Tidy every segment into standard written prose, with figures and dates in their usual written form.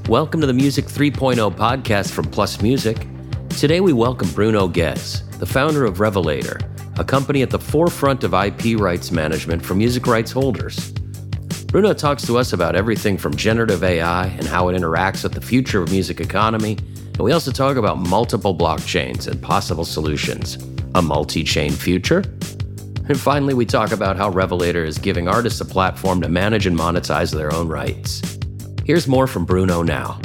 Welcome to the Music 3.0 podcast from Plus Music. Today we welcome Bruno Guez, the founder of Revelator, a company at the forefront of IP rights management for music rights holders. Bruno talks to us about everything from generative AI and how it interacts with the future of music economy, and we also talk about multiple blockchains and possible solutions, a multi-chain future. And finally, we talk about how Revelator is giving artists a platform to manage and monetize their own rights. Here's more from Bruno now.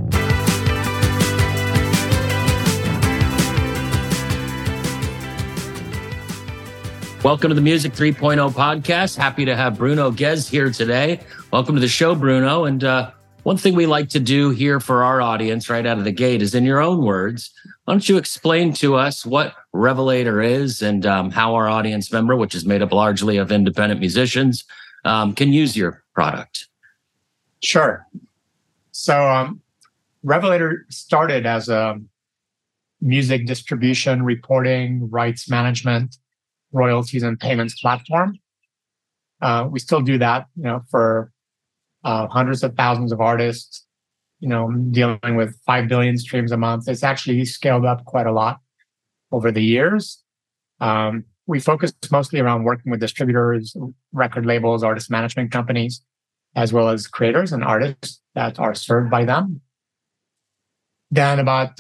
Welcome to the Music 3.0 podcast. Happy to have Bruno Guez here today. Welcome to the show, Bruno. And one thing we like to do here for our audience right out of the gate is, in your own words, why don't you explain to us what Revelator is and how our audience member, which is made up largely of independent musicians, can use your product? Sure. So Revelator started as a music distribution, reporting, rights management, royalties, and payments platform. We still do that, for hundreds of thousands of artists, dealing with 5 billion streams a month. It's actually scaled up quite a lot over the years. We focus mostly around working with distributors, record labels, artist management companies, as well as creators and artists that are served by them. Then about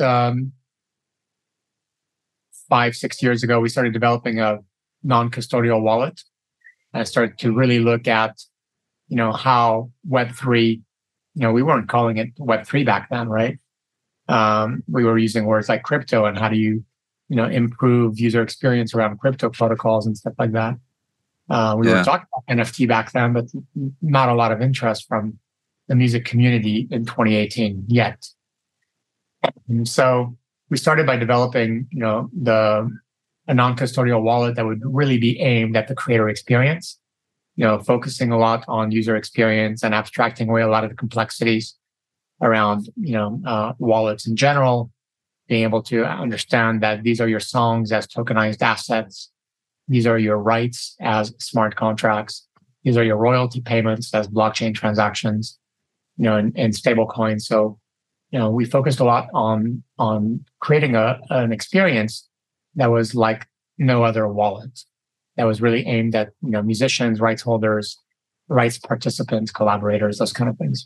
5-6 years ago, we started developing a non-custodial wallet and started to really look at, how Web3, we weren't calling it Web3 back then, right? We were using words like crypto and how do you, improve user experience around crypto protocols and stuff like that. We were talking about NFT back then, but not a lot of interest from the music community in 2018 yet. And so we started by developing, a non-custodial wallet that would really be aimed at the creator experience, focusing a lot on user experience and abstracting away a lot of the complexities around, wallets in general, being able to understand that these are your songs as tokenized assets. These are your rights as smart contracts. These are your royalty payments as blockchain transactions, and stable coins. So, we focused a lot on creating an experience that was like no other wallet, that was really aimed at, musicians, rights holders, rights participants, collaborators, those kind of things.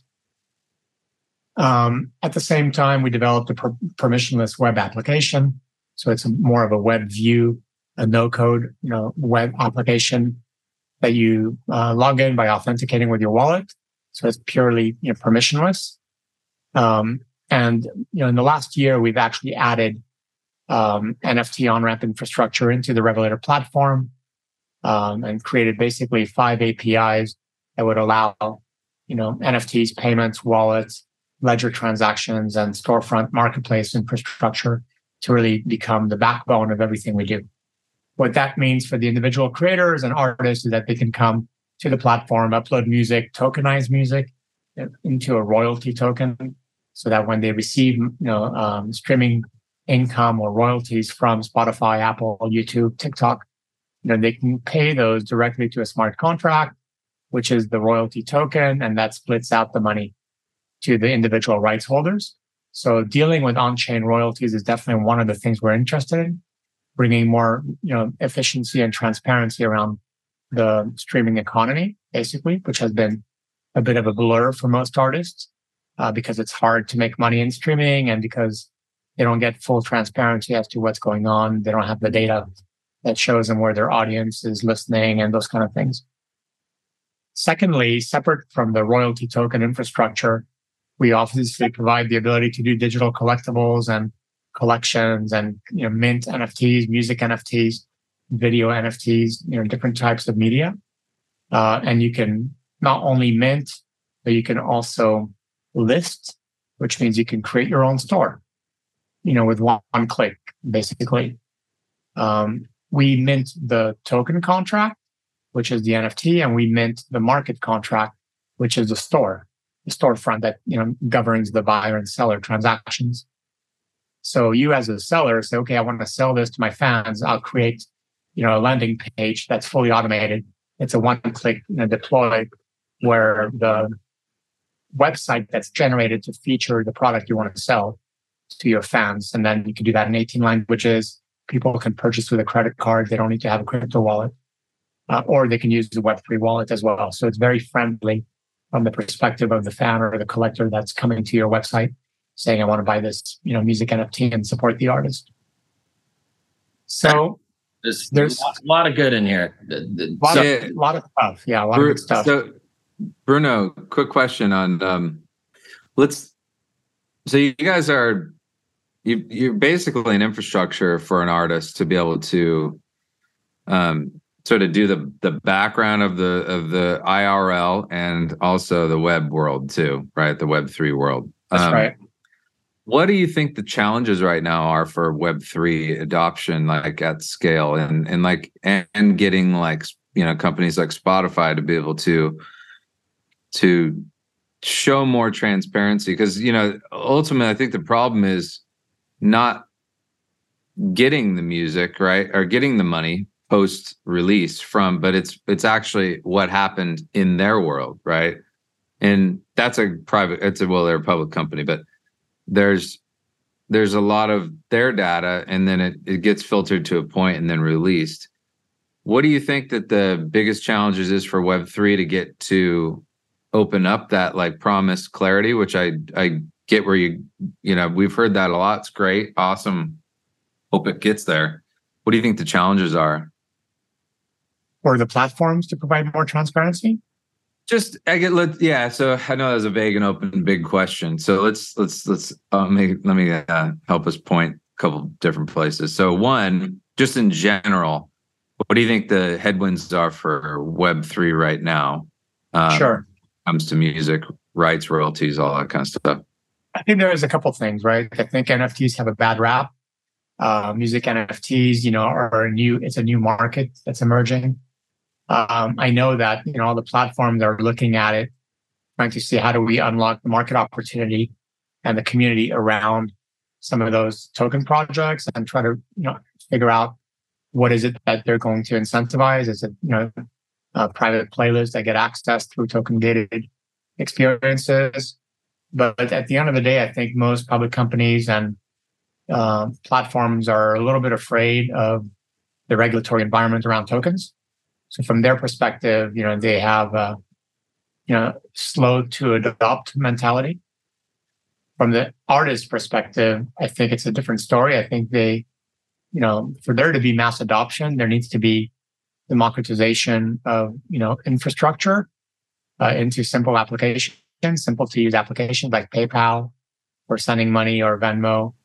At the same time, we developed a permissionless web application. So it's more of a web view, a no-code, web application that you log in by authenticating with your wallet. So it's purely, permissionless. And in the last year, we've actually added NFT on-ramp infrastructure into the Revelator platform and created basically 5 APIs that would allow, NFTs, payments, wallets, ledger transactions, and storefront marketplace infrastructure to really become the backbone of everything we do. What that means for the individual creators and artists is that they can come to the platform, upload music, tokenize music into a royalty token, so that when they receive, streaming income or royalties from Spotify, Apple, YouTube, TikTok, they can pay those directly to a smart contract, which is the royalty token, and that splits out the money to the individual rights holders. So dealing with on-chain royalties is definitely one of the things we're interested in, bringing more, efficiency and transparency around the streaming economy, basically, which has been a bit of a blur for most artists because it's hard to make money in streaming and because they don't get full transparency as to what's going on. They don't have the data that shows them where their audience is listening and those kind of things. Secondly, separate from the royalty token infrastructure, we obviously provide the ability to do digital collectibles and collections and, mint NFTs, music NFTs, video NFTs, different types of media. And you can not only mint, but you can also list, which means you can create your own store, with one click, basically. We mint the token contract, which is the NFT, and we mint the market contract, which is the storefront that, governs the buyer and seller transactions. So you as a seller say, okay, I want to sell this to my fans. I'll create, a landing page that's fully automated. It's a one-click deploy where the website that's generated to feature the product you want to sell to your fans. And then you can do that in 18 languages. People can purchase with a credit card. They don't need to have a crypto wallet. Or they can use the Web3 wallet as well. So it's very friendly from the perspective of the fan or the collector that's coming to your website saying, I want to buy this, music NFT and support the artist. So there's a lot of good in here. A lot of stuff. Yeah, a lot of good stuff. So, Bruno, quick question on so you guys you're basically an infrastructure for an artist to be able to sort of do the background of the IRL and also the web world too, right? The Web3 world. That's right. What do you think the challenges right now are for Web3 adoption, like at scale, and getting companies like Spotify to be able to show more transparency? Because ultimately, I think the problem is not getting the music right or getting the money post release but it's actually what happened in their world, right? And that's they're a public company, but there's a lot of their data, and then it gets filtered to a point and then released. What do you think that the biggest challenges is for Web3 to get to open up that promised clarity, which I get where we've heard that a lot. It's great. Awesome. Hope it gets there. What do you think the challenges are? For the platforms to provide more transparency? So I know that was a vague and open big question. So let me help us point a couple different places. So one, just in general, what do you think the headwinds are for Web3 right now? Sure. When it comes to music rights, royalties, all that kind of stuff. I think there is a couple of things, right? I think NFTs have a bad rap. Music NFTs, it's a new market that's emerging. I know that, all the platforms are looking at it, trying to see how do we unlock the market opportunity and the community around some of those token projects and try to, figure out what is it that they're going to incentivize. Is it, private playlists that get access through token gated experiences? But at the end of the day, I think most public companies and platforms are a little bit afraid of the regulatory environment around tokens. So from their perspective, they have a, slow to adopt mentality. From the artist perspective, I think it's a different story. I think for there to be mass adoption, there needs to be democratization of, infrastructure into simple applications, simple to use applications like PayPal or sending money or Venmo,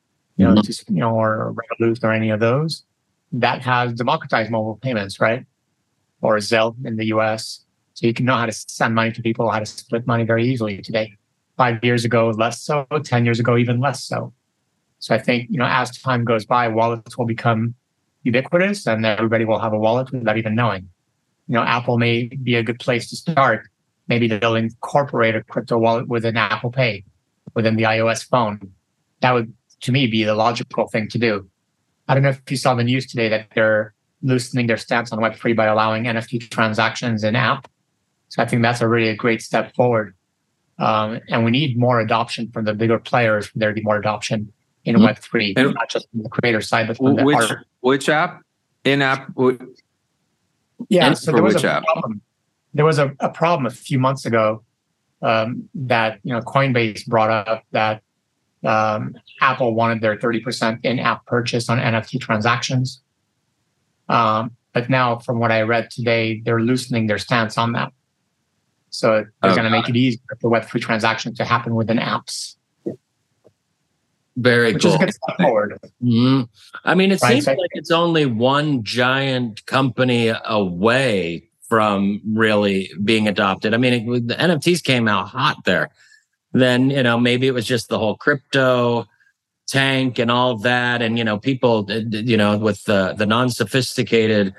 or Revolut or any of those that has democratized mobile payments, right? Or Zelle in the US. So you can know how to send money to people, how to split money very easily today. 5 years ago, less so. 10 years ago, even less so. So I think, as time goes by, wallets will become ubiquitous and everybody will have a wallet without even knowing. Apple may be a good place to start. Maybe they'll incorporate a crypto wallet within Apple Pay, within the iOS phone. That would, to me, be the logical thing to do. I don't know if you saw the news today that they're loosening their stance on Web3 by allowing NFT transactions in app. So I think that's a really great step forward. And we need more adoption from the bigger players for there to be more adoption in Web3, and not just from the creator side, but from the art. Which app? In-app? Yeah, so there was a problem. There was a problem a few months ago that Coinbase brought up that Apple wanted their 30% in-app purchase on NFT transactions. But now, from what I read today, they're loosening their stance on that. So they're going to make it easier for Web3 transactions to happen within apps. Very which cool. is a good step forward. Mm-hmm. I mean, it seems like it's only one giant company away from really being adopted. I mean, the NFTs came out hot there. Then, maybe it was just the whole crypto tank and all that. And, people, with the non-sophisticated,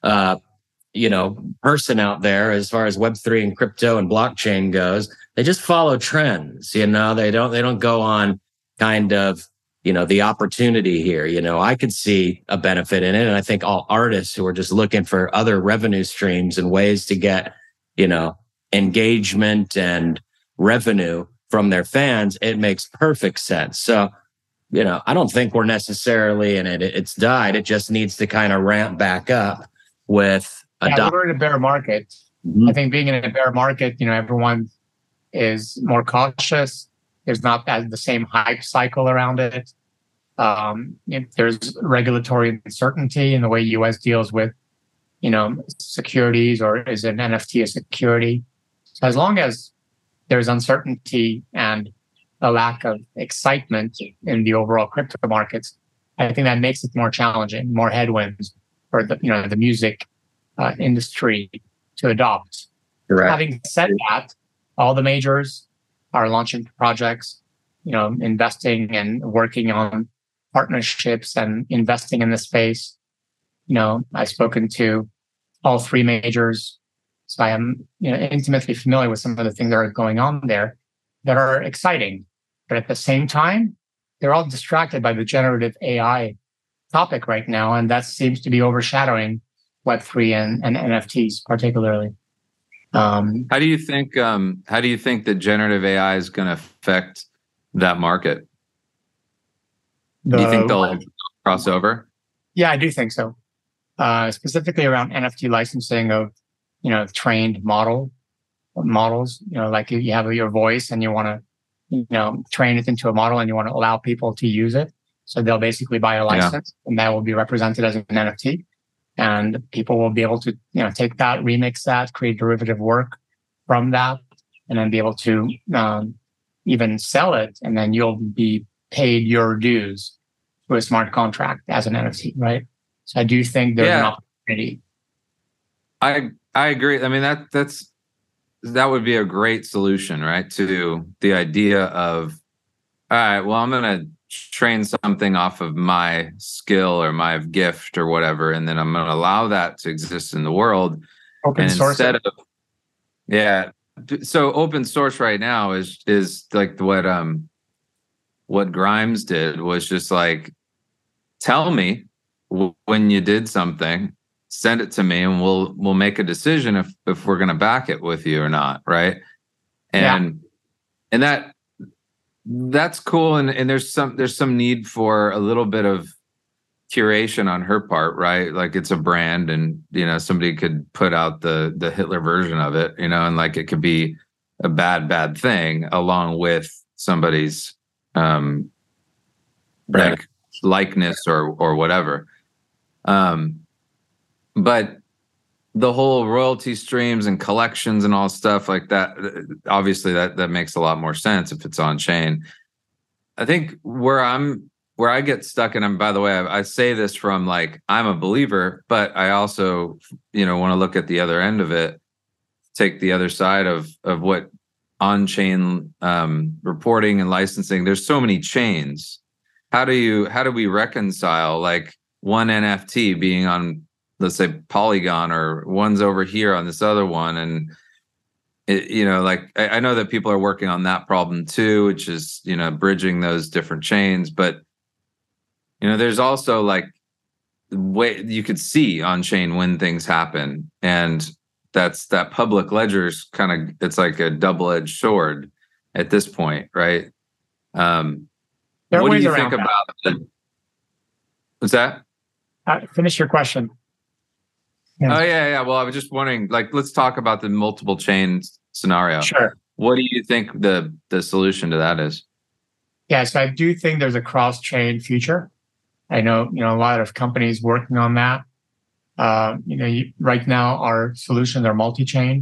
person out there, as far as Web3 and crypto and blockchain goes, they just follow trends. They don't go on kind of, the opportunity here. I could see a benefit in it. And I think all artists who are just looking for other revenue streams and ways to get, engagement and revenue from their fans, it makes perfect sense. So, I don't think we're necessarily in it. It's died. It just needs to kind of ramp back up with we're in a bear market. Mm-hmm. I think being in a bear market, everyone is more cautious. There's not the same hype cycle around it. There's regulatory uncertainty in the way US deals with, securities, or is an NFT a security? So as long as there's uncertainty and a lack of excitement in the overall crypto markets, I think that makes it more challenging, more headwinds for the music industry to adopt. Correct. Having said that, all the majors are launching projects, investing and working on partnerships and investing in the space. I've spoken to all three majors, so I am intimately familiar with some of the things that are going on there that are exciting. But at the same time, they're all distracted by the generative AI topic right now, and that seems to be overshadowing Web3 and NFTs particularly. How do you think that generative AI is going to affect that market? Do you think they'll cross over? Yeah, I do think so. Specifically around NFT licensing of, trained models. Like you have your voice and you want to, train it into a model and you want to allow people to use it. So they'll basically buy a license and that will be represented as an NFT. And people will be able to, take that, remix that, create derivative work from that, and then be able to even sell it. And then you'll be paid your dues through a smart contract as an NFT, right? So I do think there's an opportunity. I agree. I mean, that would be a great solution, right? To the idea of, all right, well, I'm going to train something off of my skill or my gift or whatever, and then I'm going to allow that to exist in the world. Open source. So open source right now is like what Grimes did, was just like, tell me when you did something, send it to me, and we'll make a decision if we're going to back it with you or not, right? And that's cool, and there's some need for a little bit of curation on her part, right? Like it's a brand, and somebody could put out the Hitler version of it, and like it could be a bad thing along with somebody's like likeness or whatever. But the whole royalty streams and collections and all stuff like that, obviously that makes a lot more sense if it's on chain. I think where I get stuck, and by the way, I say this from like, I'm a believer, but I also, want to look at the other end of it, take the other side of what on-chain reporting and licensing. There's so many chains. How do we reconcile like one NFT being on, let's say, Polygon, or one's over here on this other one? And like I know that people are working on that problem too, which is, bridging those different chains. But, there's also like the way you could see on chain when things happen. And that public ledger's kind of, it's like a double-edged sword at this point, right? What do you think about that? What's that? Finish your question. Yeah. Oh, yeah. Well, I was just wondering, like, let's talk about the multiple chain scenario. Sure. What do you think the solution to that is? Yeah, so I do think there's a cross-chain future. I know, a lot of companies working on that. Right now, our solutions are multi-chain.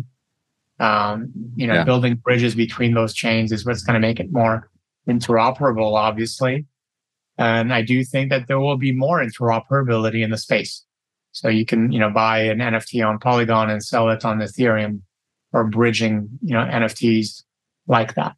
Building bridges between those chains is what's going to make it more interoperable, obviously. And I do think that there will be more interoperability in the space. So you can, buy an NFT on Polygon and sell it on Ethereum, or bridging, NFTs like that.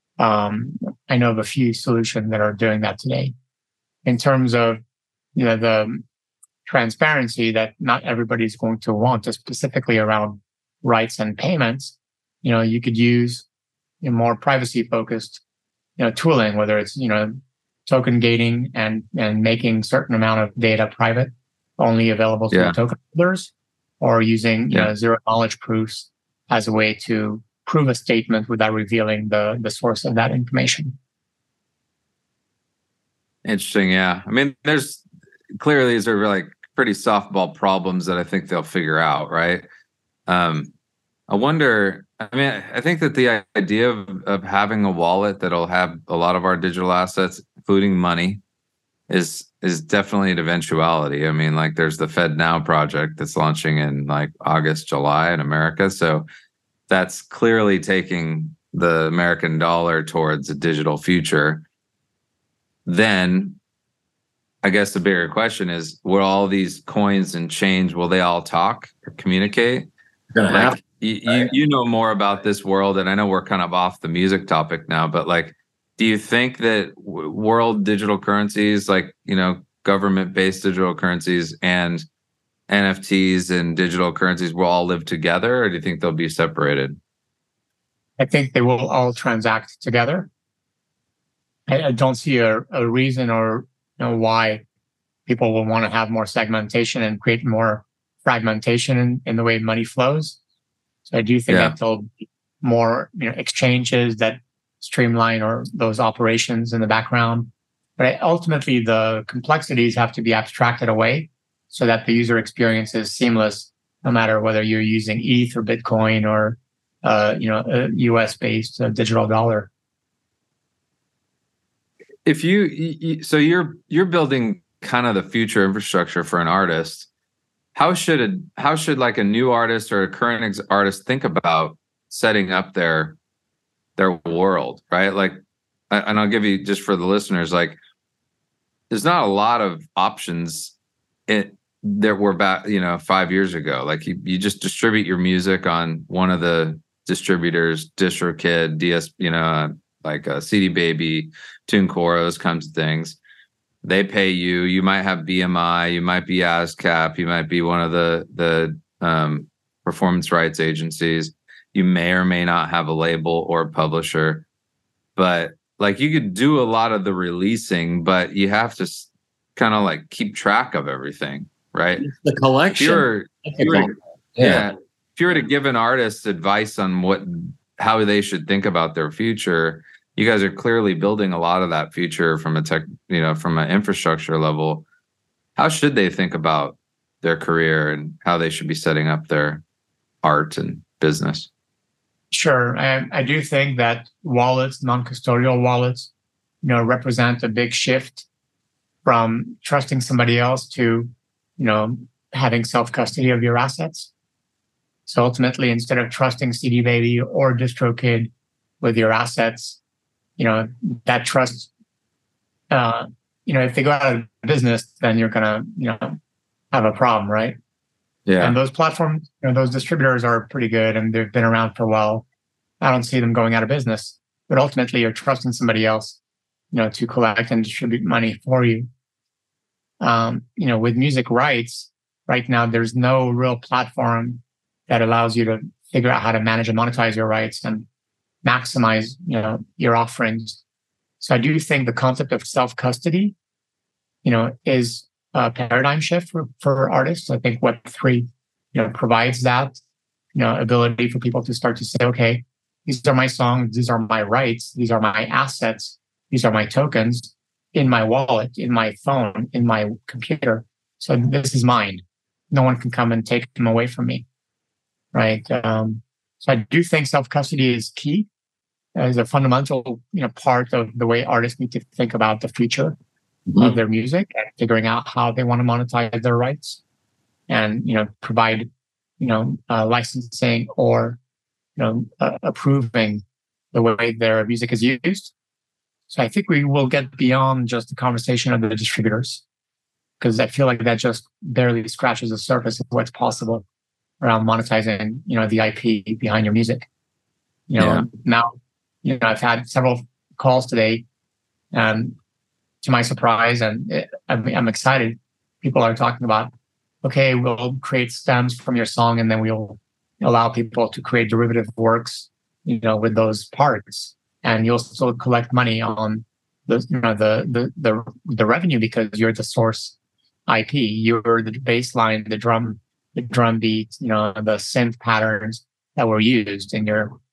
I know of a few solutions that are doing that today. In terms of, the transparency that not everybody's going to want, specifically around rights and payments, you could use more privacy-focused, tooling, whether it's, token gating and making certain amount of data private, only available to the token holders, or using zero knowledge proofs as a way to prove a statement without revealing the source of that information. Interesting. Yeah. I mean, there's clearly these are like pretty softball problems that I think they'll figure out, right? I wonder, I mean, I think that the idea of having a wallet that'll have a lot of our digital assets, including money, is definitely an eventuality. I mean, like there's the FedNow project that's launching in like August, July in America. So that's clearly taking the American dollar towards a digital future. Then I guess the bigger question is, will all these coins and change, will they all talk or communicate? Like, you know more about this world, and I know we're kind of off the music topic now, but like, do you think that world digital currencies, like, you know, government-based digital currencies and NFTs and digital currencies will all live together, or do you think they'll be separated? I think they will all transact together. I don't see a reason or why people will want to have more segmentation and create more fragmentation in the way money flows. So I do think that there'll be more exchanges that streamline or those operations in the background. But ultimately, the complexities have to be abstracted away so that the user experience is seamless, no matter whether you're using ETH or Bitcoin or a US-based digital dollar. If so you're building kind of the future infrastructure for an artist. How should like a new artist or a current artist think about setting up their world, right? Like, and I'll give you, just for the listeners, like, there's not a lot of options there were back 5 years ago. Like you just distribute your music on one of the distributors, DistroKid, DS, like CD Baby, TuneCore, those kinds of things. They pay you. You might have BMI. You might be ASCAP. You might be one of the performance rights agencies. You may or may not have a label or a publisher. But like, you could do a lot of the releasing, but you have to kind of like keep track of everything, right? The collection. If you were to give an artist advice on how they should think about their future, you guys are clearly building a lot of that future from from an infrastructure level. How should they think about their career and how they should be setting up their art and business? Sure. I do think that wallets, non-custodial wallets, represent a big shift from trusting somebody else to, having self-custody of your assets. So ultimately, instead of trusting CD Baby or DistroKid with your assets, that trust, if they go out of business, then you're going to, have a problem, right? Yeah. And those platforms, those distributors are pretty good and they've been around for a while. I don't see them going out of business, but ultimately you're trusting somebody else, to collect and distribute money for you. With music rights, right now, there's no real platform that allows you to figure out how to manage and monetize your rights and maximize, your offerings. So I do think the concept of self-custody, is a paradigm shift for artists. I think Web3, provides that, ability for people to start to say, okay, these are my songs, these are my rights, these are my assets, these are my tokens in my wallet, in my phone, in my computer. So this is mine. No one can come and take them away from me, right? So I do think self-custody is key, as a fundamental, part of the way artists need to think about the future of their music and figuring out how they want to monetize their rights and, provide, licensing or, approving the way their music is used. So I think we will get beyond just the conversation of the distributors, because I feel like that just barely scratches the surface of what's possible around monetizing, the IP behind your music. Now, I've had several calls today, and to my surprise, and I'm excited, people are talking about, okay, we'll create stems from your song, and then we'll allow people to create derivative works, with those parts, and you'll still collect money on the revenue because you're the source IP, you're the baseline, the drum beat, the synth patterns that were used in your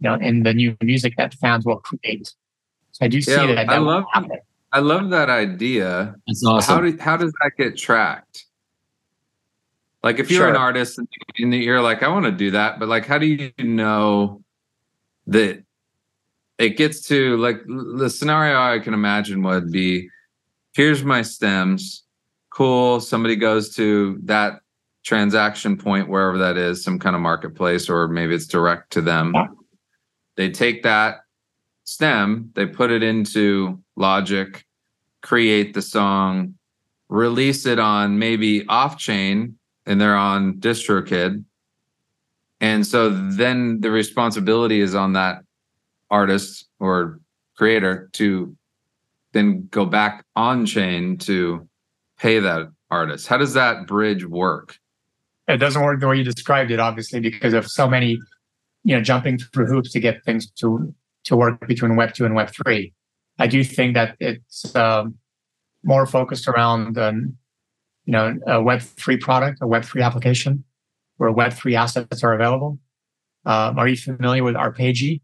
in the new music that fans will create. So I do see that will happen. I love that idea. It's awesome. How does that get tracked? Like if you're an artist and you're like, I want to do that, but like, how do you know that it gets to, like, the scenario I can imagine would be, here's my stems. Cool. Somebody goes to that transaction point, wherever that is, some kind of marketplace, or maybe it's direct to them. Yeah. They take that stem, they put it into Logic, create the song, release it on maybe off-chain, and they're on DistroKid. And so then the responsibility is on that artist or creator to then go back on chain to pay that artist. How does that bridge work? It doesn't work the way you described it, obviously, because of so many, jumping through hoops to get things to work between Web 2 and Web 3. I do think that it's more focused around a Web 3 product, a Web 3 application, where Web 3 assets are available. Are you familiar with Arpeggi?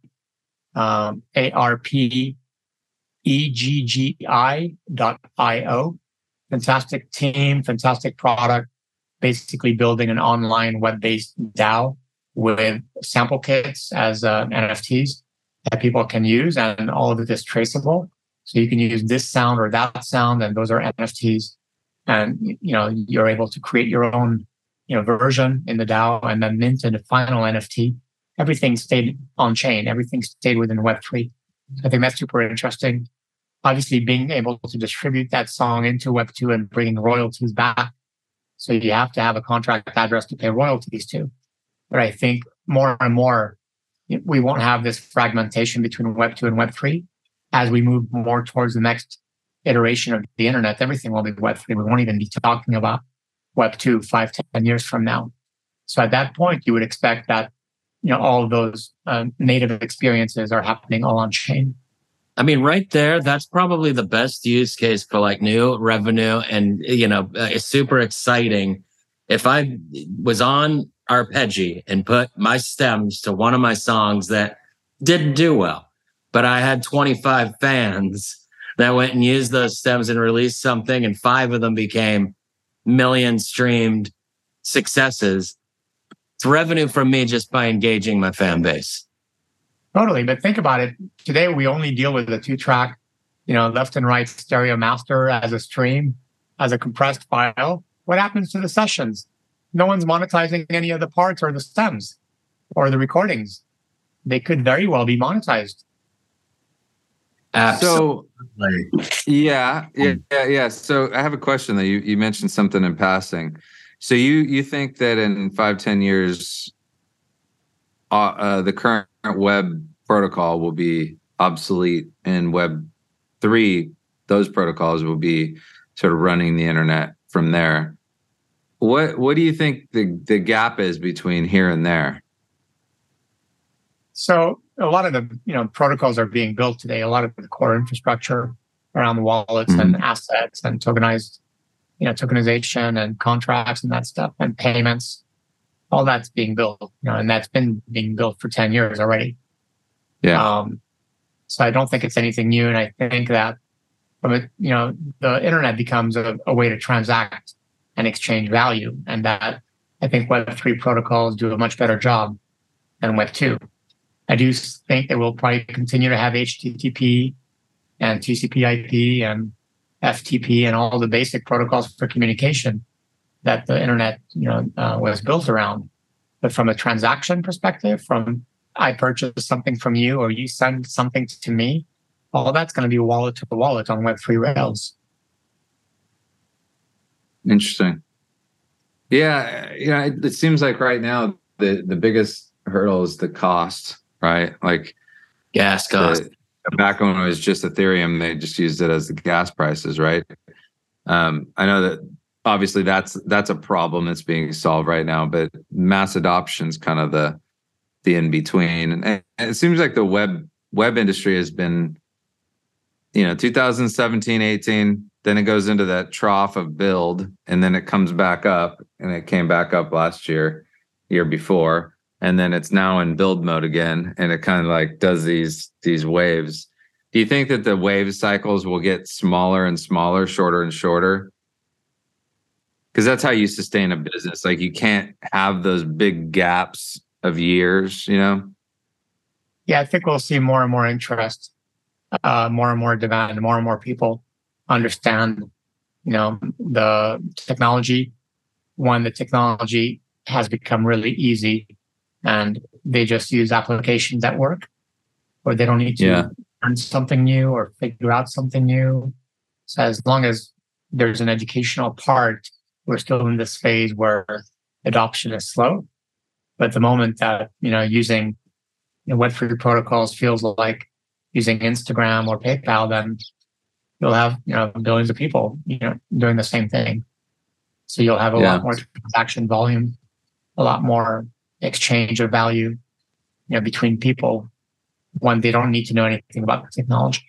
ARPEGGI.io. Fantastic team, fantastic product, basically building an online web-based DAO with sample kits as NFTs that people can use, and all of it is traceable. So you can use this sound or that sound, and those are NFTs. And you're able to create your own version in the DAO and then mint in the final NFT. Everything stayed on chain. Everything stayed within Web3. I think that's super interesting. Obviously, being able to distribute that song into Web2 and bringing royalties back. So you have to have a contract address to pay royalties to. But I think more and more, we won't have this fragmentation between Web2 and Web3. As we move more towards the next iteration of the internet, everything will be Web3. We won't even be talking about Web2 5, 10 years from now. So at that point, you would expect that all of those native experiences are happening all on chain. I mean, right there, that's probably the best use case for like new revenue, and it's super exciting. If I was on Arpeggi and put my stems to one of my songs that didn't do well, but I had 25 fans that went and used those stems and released something, and 5 of them became million streamed successes. It's revenue from me just by engaging my fan base. Totally. But think about it. Today, we only deal with the 2-track, left and right stereo master as a stream, as a compressed file. What happens to the sessions? No one's monetizing any of the parts or the stems or the recordings. They could very well be monetized. Absolutely. So, yeah. So I have a question that you mentioned something in passing. So you think that in 5-10 years, the current web protocol will be obsolete, and Web 3, those protocols will be sort of running the internet from there. What do you think the gap is between here and there? So a lot of the protocols are being built today. A lot of the core infrastructure around the wallets and assets and tokenized, tokenization and contracts and that stuff and payments, all that's being built, and that's been being built for 10 years already. Yeah. So I don't think it's anything new, and I think that from it, the internet becomes a way to transact and exchange value, and that I think Web3 protocols do a much better job than Web2. I do think that we'll probably continue to have HTTP and TCP/IP and FTP and all the basic protocols for communication that the internet, was built around. But from a transaction perspective, from I purchase something from you or you send something to me, all that's going to be wallet to wallet on Web3 rails. Interesting. Yeah, it seems like right now the biggest hurdle is the cost, right? Like gas cost. Back when it was just Ethereum, they just used it as the gas prices, right? I know that obviously that's a problem that's being solved right now, but mass adoption is kind of the in between, and it seems like the web industry has been, 2017, 18, then it goes into that trough of build, and then it comes back up, and it came back up last year before, and then it's now in build mode again, and it kind of like does these waves. Do you think that the wave cycles will get smaller and smaller, shorter and shorter? Because that's how you sustain a business. Like, you can't have those big gaps of years, you know? Yeah, I think we'll see more and more interest, more and more demand, more and more people understand, the technology. One, the technology has become really easy, and they just use applications that work, or they don't need to learn something new or figure out something new. So as long as there's an educational part, we're still in this phase where adoption is slow. But the moment that, using Web3 protocols feels like using Instagram or PayPal, then you'll have, billions of people, doing the same thing. So you'll have a lot more transaction volume, a lot more exchange of value, between people when they don't need to know anything about the technology.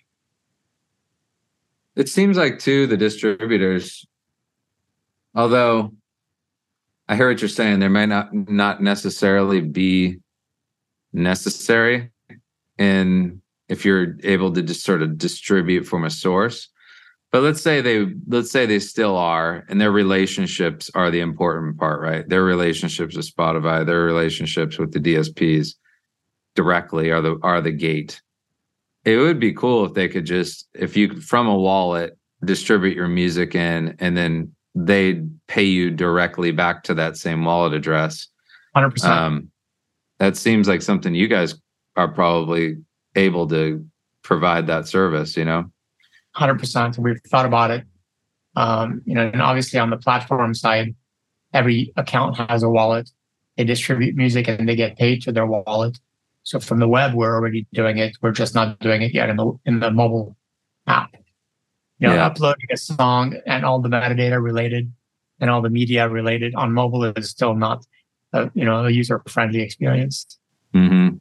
It seems like, too, the distributors, although I hear what you're saying, there may not necessarily be necessary in if you're able to just sort of distribute from a source. But let's say they still are, and their relationships are the important part, right? Their relationships with Spotify, their relationships with the DSPs directly are the gate. It would be cool if they could just, if you from a wallet distribute your music in, and then they pay you directly back to that same wallet address. 100%. That seems like something you guys are probably able to provide that service, 100%. We've thought about it. And obviously on the platform side, every account has a wallet. They distribute music and they get paid to their wallet. So from the web, we're already doing it. We're just not doing it yet in the mobile app. Uploading a song and all the metadata related and all the media related on mobile is still not a user-friendly experience. Mm-hmm.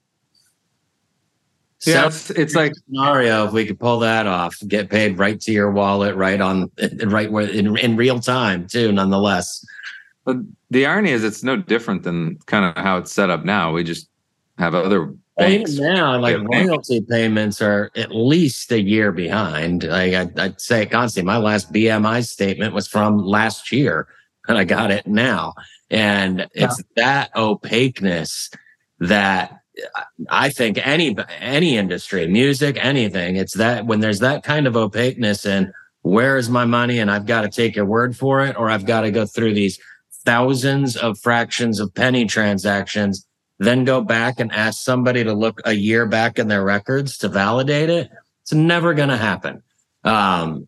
Yeah, it's like scenario. If we could pull that off, get paid right to your wallet, right where in real time too. Nonetheless, but the irony is, it's no different than kind of how it's set up now. We just have other banks. Even now, like royalty payments are at least a year behind. Like I'd say constantly, my last BMI statement was from last year, and I got it now. And it's that opaqueness that I think any industry, music, anything, it's that when there's that kind of opaqueness and where is my money, and I've got to take your word for it, or I've got to go through these thousands of fractions of penny transactions, then go back and ask somebody to look a year back in their records to validate it. It's never going to happen. But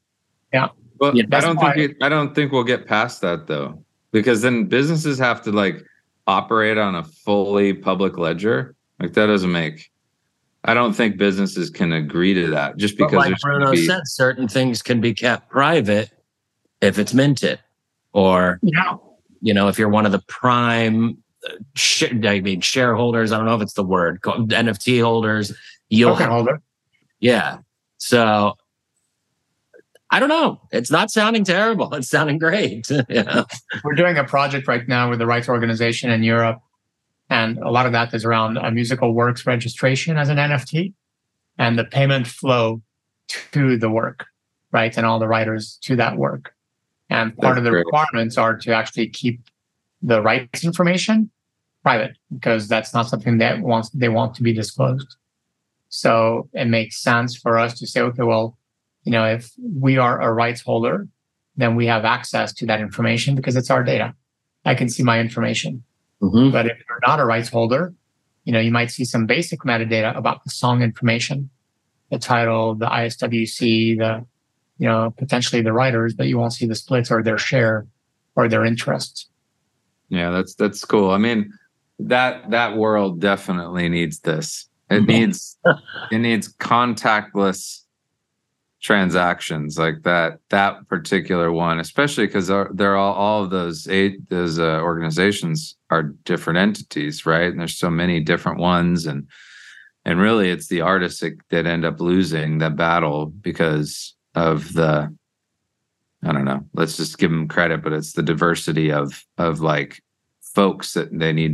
I don't think we'll get past that, though, because then businesses have to like operate on a fully public ledger. Like, that doesn't make. I don't think businesses can agree to that just because. But like Bruno said, certain things can be kept private if it's minted, or if you're one of the prime shareholders. I don't know if it's the word, NFT holders. Token holder. Yeah. So I don't know. It's not sounding terrible. It's sounding great. We're doing a project right now with the rights organization in Europe. And a lot of that is around a musical works registration as an NFT and the payment flow to the work, right? And all the writers to that work. And part of the requirements are to actually keep the rights information private, because that's not something that they want to be disclosed. So it makes sense for us to say, okay, well, if we are a rights holder, then we have access to that information because it's our data. I can see my information. Mm-hmm. But if you're not a rights holder, you might see some basic metadata about the song information, the title, the ISWC, potentially the writers, but you won't see the splits or their share or their interest. Yeah, that's cool. I mean, that world definitely needs this. It needs contactless transactions like that particular one, especially because they're all of those organizations are different entities, right? And there's so many different ones, and really it's the artists that end up losing that battle because of the, I don't know, let's just give them credit, but it's the diversity of like folks that they need to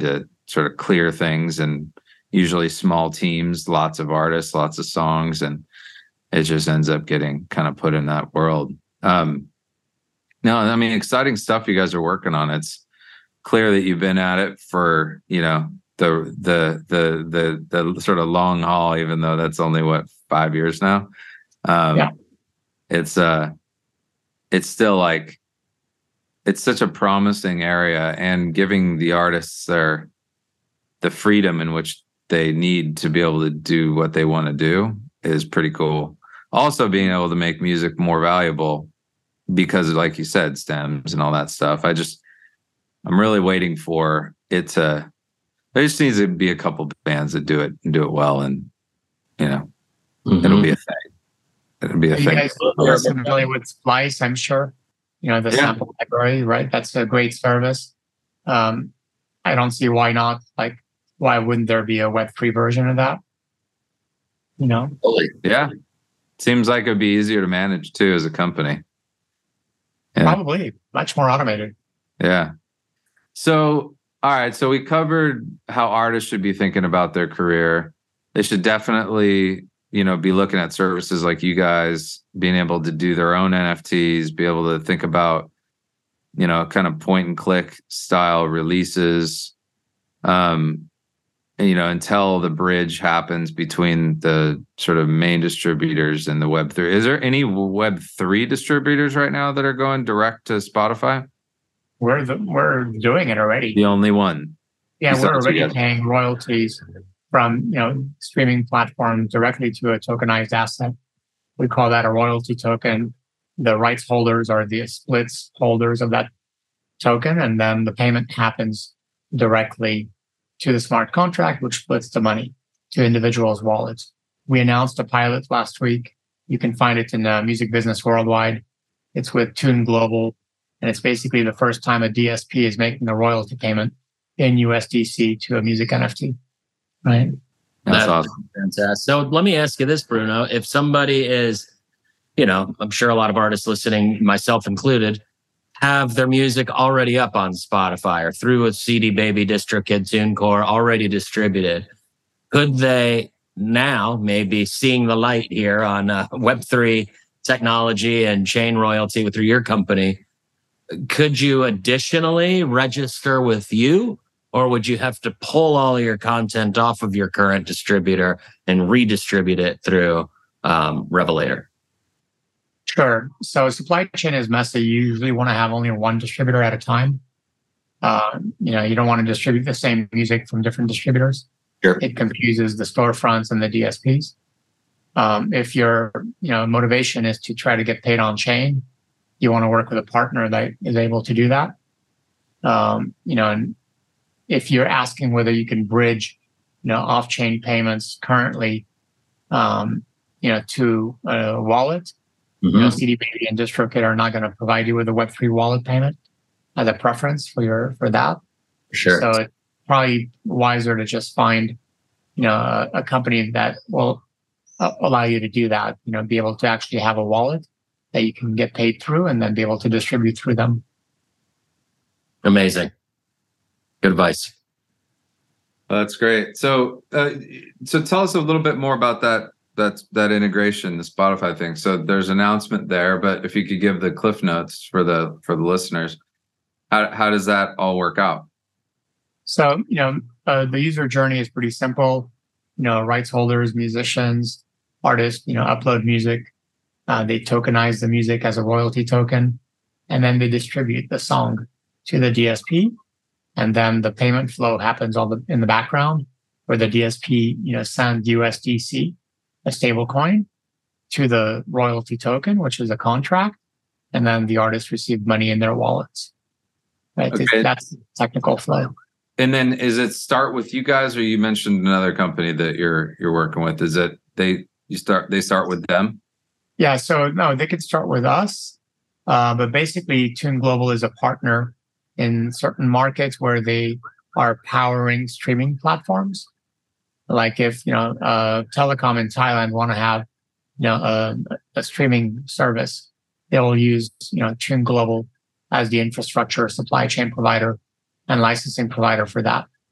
sort of clear things, and usually small teams, lots of artists, lots of songs, and it just ends up getting kind of put in that world. No, I mean, exciting stuff you guys are working on. It's clear that you've been at it for, the sort of long haul, even though that's only 5 years now. It's still like, it's such a promising area, and giving the artists the freedom in which they need to be able to do what they want to do is pretty cool. Also being able to make music more valuable because, like you said, stems and all that stuff. I'm really waiting for it to, there just needs to be a couple bands that do it and do it well. And, it'll be a thing. It'll be a thing. You guys are familiar with Splice, I'm sure. The sample library, right? That's a great service. I don't see why not. Like, why wouldn't there be a Web3 version of that? Yeah. Seems like it'd be easier to manage too as a company. Yeah. Probably much more automated. Yeah. So, all right. So we covered how artists should be thinking about their career. They should definitely, be looking at services like you guys, being able to do their own NFTs, be able to think about, kind of point and click style releases, until the bridge happens between the sort of main distributors and the Web3. Is there any Web3 distributors right now that are going direct to Spotify? We're doing it already. The only one. Yeah, we're already paying royalties from streaming platforms directly to a tokenized asset. We call that a royalty token. The rights holders are the splits holders of that token, and then the payment happens directly to the smart contract, which splits the money to individuals' wallets. We announced a pilot last week. You can find it in Music Business Worldwide. It's with Tune Global, and it's basically the first time a DSP is making a royalty payment in USDC to a music NFT. Right? That's awesome. Fantastic. So let me ask you this, Bruno. If somebody is, I'm sure a lot of artists listening, myself included, have their music already up on Spotify or through a CD Baby, DistroKid, TuneCore already distributed, could they now, maybe seeing the light here on Web3 technology and chain royalty through your company, could you additionally register with you, or would you have to pull all your content off of your current distributor and redistribute it through Revelator? Sure. So supply chain is messy. You usually want to have only one distributor at a time. You don't want to distribute the same music from different distributors. Sure. It confuses the storefronts and the DSPs. If your motivation is to try to get paid on chain, you want to work with a partner that is able to do that. And if you're asking whether you can bridge, off-chain payments currently, to a wallet, CD Baby and DistroKid are not going to provide you with a Web3 wallet payment as a preference for that. Sure. So it's probably wiser to just find, a company that will allow you to do that. Be able to actually have a wallet that you can get paid through, and then be able to distribute through them. Amazing. Good advice. That's great. So tell us a little bit more about that integration, the Spotify thing. So there's an announcement there, but if you could give the cliff notes for the listeners, how does that all work out? So, the user journey is pretty simple. Rights holders, musicians, artists, upload music. They tokenize the music as a royalty token, and then they distribute the song to the DSP. And then the payment flow happens in the background, where the DSP, sends USDC, a stable coin, to the royalty token, which is a contract, and then the artists receive money in their wallets. Right? Okay. That's the technical flow. And then, is it start with you guys, or you mentioned another company that you're working with? Is it they start with them? Yeah. So no, they could start with us, but basically, Tune Global is a partner in certain markets where they are powering streaming platforms. Like if telecom in Thailand want to have a streaming service, they will use Tune Global as the infrastructure supply chain provider and licensing provider for that.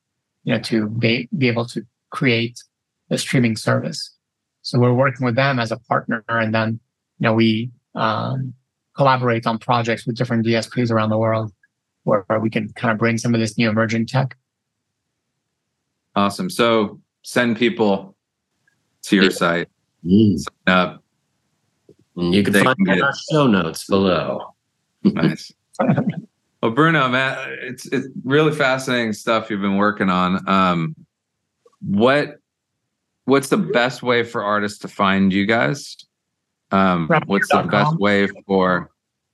to be able to create a streaming service. So we're working with them as a partner, and then we collaborate on projects with different DSPs around the world where we can kind of bring some of this new emerging tech. Awesome. So send people to your site. Sign up. You can find it in our show notes below. Nice. Well, Bruno, man, it's really fascinating stuff you've been working on. What's the best way for artists to find you guys? What's the best way for?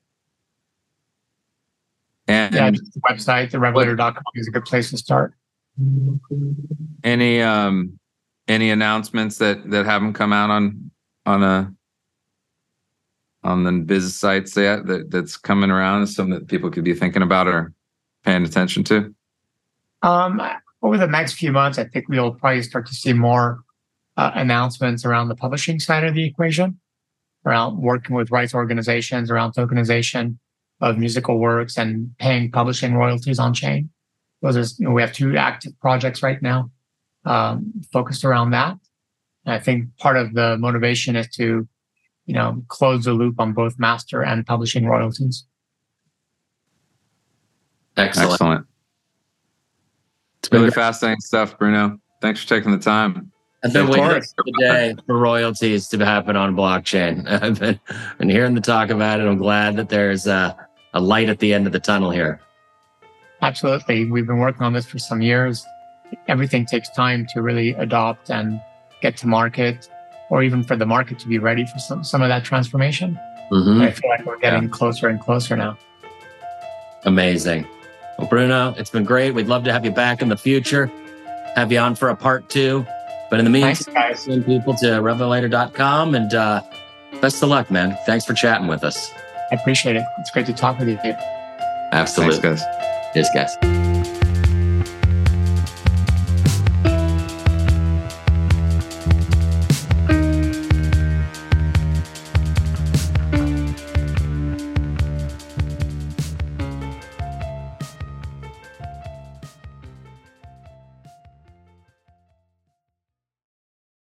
And just the website, the Revelator.com is a good place to start. Any announcements that haven't come out on the business sites yet that's coming around, is something that people could be thinking about or paying attention to? Over the next few months, I think we'll probably start to see more announcements around the publishing side of the equation, around working with rights organizations, around tokenization of musical works and paying publishing royalties on chain. We have 2 active projects right now focused around that. And I think part of the motivation is to, close the loop on both master and publishing royalties. Excellent. It's really fascinating stuff, Bruno. Thanks for taking the time. I've been waiting for the day for royalties to happen on blockchain. I've been hearing the talk about it. I'm glad that there's a light at the end of the tunnel here. Absolutely. We've been working on this for some years. Everything takes time to really adopt and get to market, or even for the market to be ready for some of that transformation. I feel like we're getting closer and closer now. Amazing. Well, Bruno, it's been great. We'd love to have you back in the future, have you on for a part 2. But in the meantime, send people to Revelator.com, and best of luck, man. Thanks for chatting with us. I appreciate it. It's great to talk with you, Dave. Absolutely. Thanks, guys. Cheers, guys.